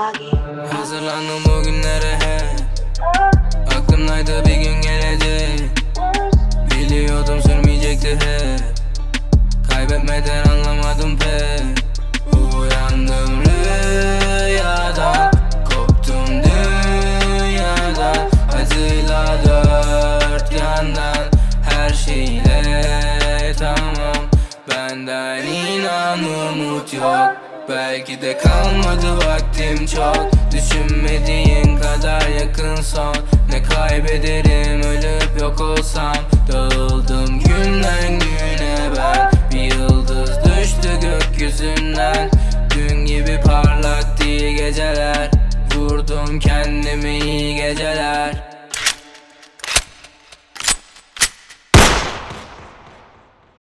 Hazırlandım bugünlere hep, aklımdaydı bir gün gelecek. Biliyordum sürmeyecekti hep, kaybetmeden anlamadım pek. Uyandım rüyadan, koptum dünyadan, acıyla dört yandan, her şeyle tamam. Benden inan umut yok, belki de kalmadı vaktim çok. Düşünmediğin kadar yakın son, ne kaybederim ölüp yok olsam. Dağıldım günden güne ben, bir yıldız düştü gökyüzünden. Dün gibi parlak değil geceler, vurdum kendimi iyi geceler.